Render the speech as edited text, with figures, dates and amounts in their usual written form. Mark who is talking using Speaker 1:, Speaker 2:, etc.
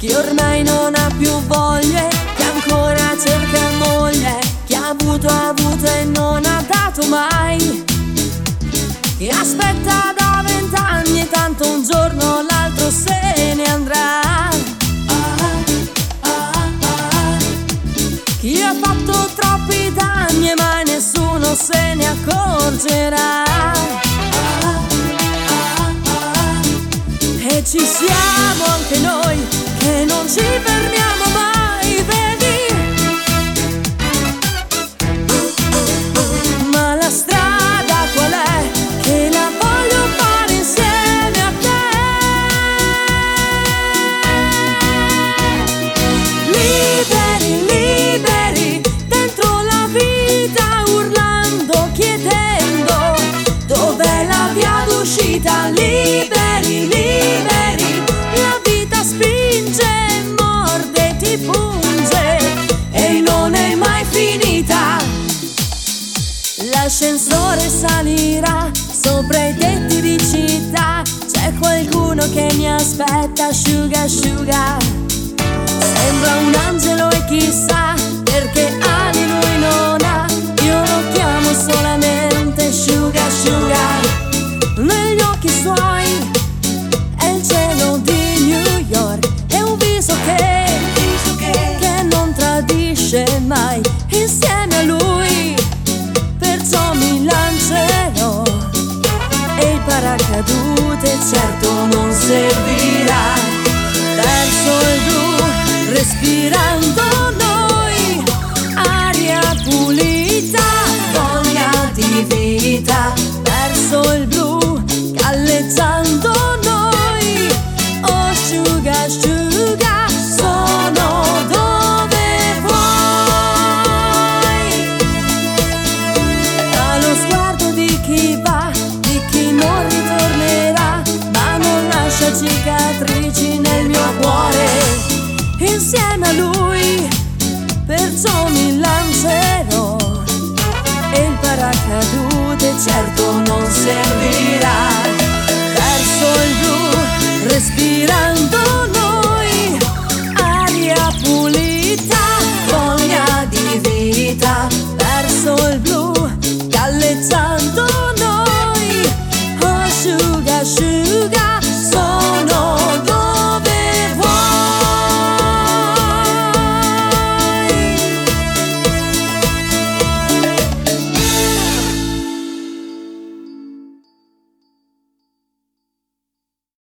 Speaker 1: chi ormai non ha più voglie, chi ancora cerca moglie, chi ha avuto e non ha dato mai, chi aspetta da 20 anni e tanto un giorno o l'altro se ne andrà. Chi ha fatto troppi danni e mai nessuno se ne accorgerà. E ci siamo anche noi che non ci fermiamo mai, vedi? Ma la strada qual è? Che la voglio fare insieme a te. Liberi, liberi, dentro la vita urlando, chiedendo dov'è la via d'uscita. Liberi, liberi, la vita spinge, morde, ti punge e non è mai finita. L'ascensore salirà sopra i tetti di città, c'è qualcuno che mi aspetta, asciuga, asciuga. Sembra un angelo e chissà perché ali lui non ha, io lo chiamo solamente asciuga, asciuga. Negli occhi suoi è il cielo di New York, è un viso che non tradisce mai, insieme a lui perciò mi lancerò. E il paracadute certo non servirà, verso il blu respirando noi, aria pulita, voglia di vita, verso il blu galleggiando